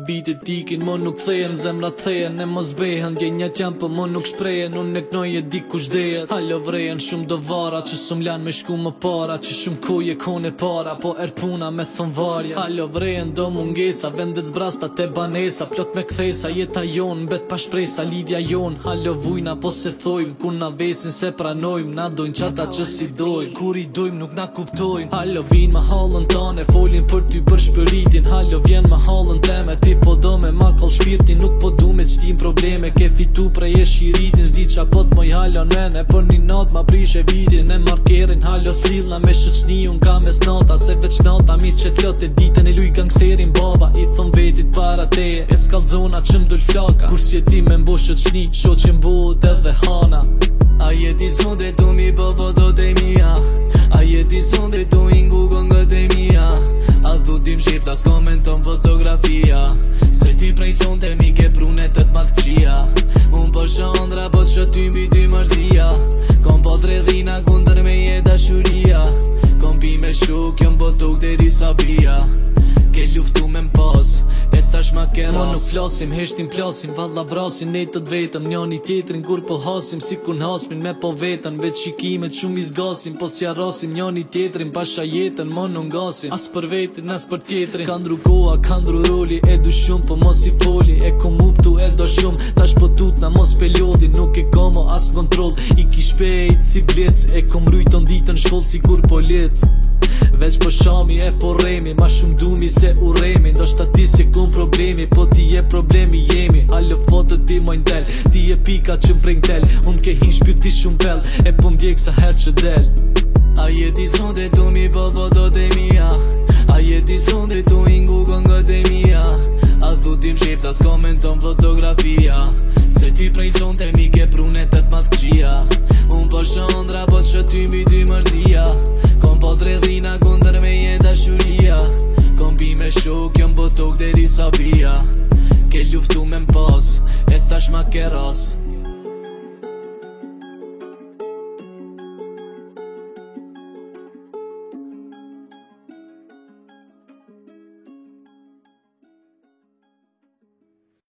Vitet dikin, mo nuk thehen, zemrat thehen, e mos behen. Djenja qem, po mo nuk shprehen, unë e knoj e di kush dehet. Halo vrejen shumë do vara, që sum lan me shku më para, që shumë kuje kone para, po ert puna me thon varja. Halo vrejen do mungesa, vendet zbrasta te banesa, plot me kthesa, jeta jon, bet pa shpresa, lidhja jon. Halo vujna po se thojm, ku na vesin se pranojm, na dojn qata që si dojn, kur i dojm nuk na kuptojn. Halo vin ma hallën tane, folin për ty për shpëritin. Halo vjen ma hallën teme, ti po do me ma kall shpirtin, nuk po du me qtim probleme, ke fitu prej e shiritin, zdi qa pot moj halo nene, për një nat ma prishe vitin, e markerin halo silna me shëqni, unë ka mes nata, se veç nata mi që t'lot e ditën e luj gangsterin baba, i thon vetit para teje, e s'kall zona që m'dull flaka, kur si e ti me mbo shëqni, sho që mbut edhe hana. A jeti zonde tu mi po fotot e mia, a jeti zonde tu ingu gongët e mia, a dhutim shifta s'komenton fotografia, se ti prej sonde mi ke prunet të t'matkqia. Unë po shondra po t'shë ty mbi ty mërzia, kom po t'redhina kunder me je dashuria, kom pi me shuk jom po tuk deri sa bia, ke luftu me m'pas, e tash ma ke ras. Mo nuk flasim, heshtim plasim, valla vrasim netët vetëm, njani tjetrin kur po hasim, si kun hasmin me po vetën, veç shikimet shumë i zgasim, po si arrasim njani tjetrin, pasha jetën, mo nuk ngasim, as për vetin, as për tjetrin. Ka ndru koha, ka ndru roli, e du shumë, po mos i foli, e kom uptu e do shumë, tash po tut na mos pelodi, nuk e komo as kontrol, i ki shpejt si blec, e kom rujton ditën shkoll si kur polic. Veç po shami e po remi, ma shumë dumi se uremi, ndo shta ti se kun problemi, po ti e problemi jemi. Halo foto ti mojn del, ti e pika që m'prejn tel, unë ke hin shpirti shumë bell, e po m'djek sa her që del. A jeti zonde tu mi po fotot e mia, a jeti zonde tu ingu gongët e mia, a dhutim shifta s'komenton fotografia, se ti prej zonde mi ke prunet të t'matkqia. Unë po shondra po t'shë ty mbi ty mërzia, kom po t'redhina kunder me je dashuria, kom pi me shuk jom po tuk deri sa bia, ke luftu me m'pas, e tash ma ke ras.